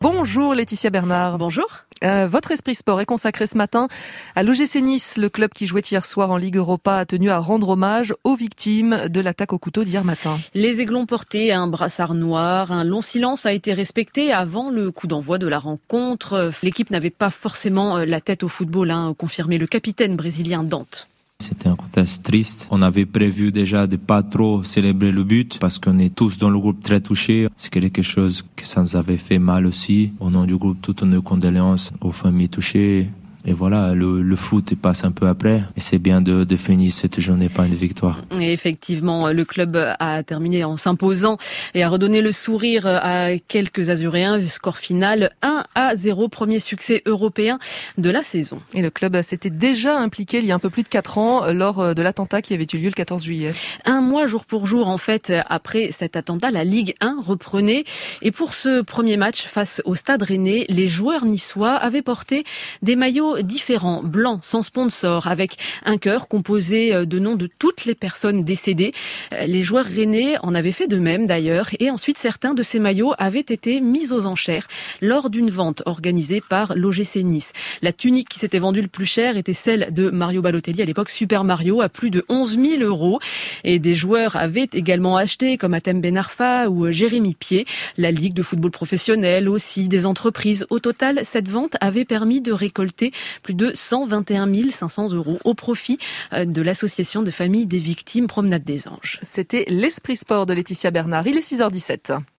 Bonjour Laetitia Bernard. Bonjour. Votre esprit sport est consacré ce matin à l'OGC Nice. Le club qui jouait hier soir en Ligue Europa a tenu à rendre hommage aux victimes de l'attaque au couteau d'hier matin. Les Aiglons portaient un brassard noir. Un long silence a été respecté avant le coup d'envoi de la rencontre. L'équipe n'avait pas forcément la tête au football, confirmé le capitaine brésilien Dante. C'était un contexte triste. On avait prévu déjà de pas trop célébrer le but parce qu'on est tous dans le groupe très touchés. C'est quelque chose que ça nous avait fait mal aussi. Au nom du groupe, toutes nos condoléances aux familles touchées. Et voilà, le foot passe un peu après. Et c'est bien de finir cette journée par une victoire. Et effectivement, le club a terminé en s'imposant et a redonné le sourire à quelques Azuréens. Score final 1-0, premier succès européen de la saison. Et le club s'était déjà impliqué il y a un peu plus de 4 ans lors de l'attentat qui avait eu lieu le 14 juillet. Un mois jour pour jour, en fait, après cet attentat, la Ligue 1 reprenait. Et pour ce premier match face au Stade Rennais, les joueurs niçois avaient porté des maillots différents, blancs, sans sponsor, avec un cœur composé de noms de toutes les personnes décédées. Les joueurs rennais en avaient fait de même d'ailleurs, et ensuite certains de ces maillots avaient été mis aux enchères lors d'une vente organisée par l'OGC Nice. La tunique qui s'était vendue le plus cher était celle de Mario Balotelli, à l'époque Super Mario, à plus de 11 000 €. Et des joueurs avaient également acheté, comme Hatem Ben Arfa ou Jérémy Pied. La Ligue de football professionnel aussi, des entreprises. Au total, cette vente avait permis de récolter plus de 121 500 € au profit de l'association de famille des victimes Promenade des Anges. C'était l'esprit sport de Laetitia Bernard. Il est 6h17.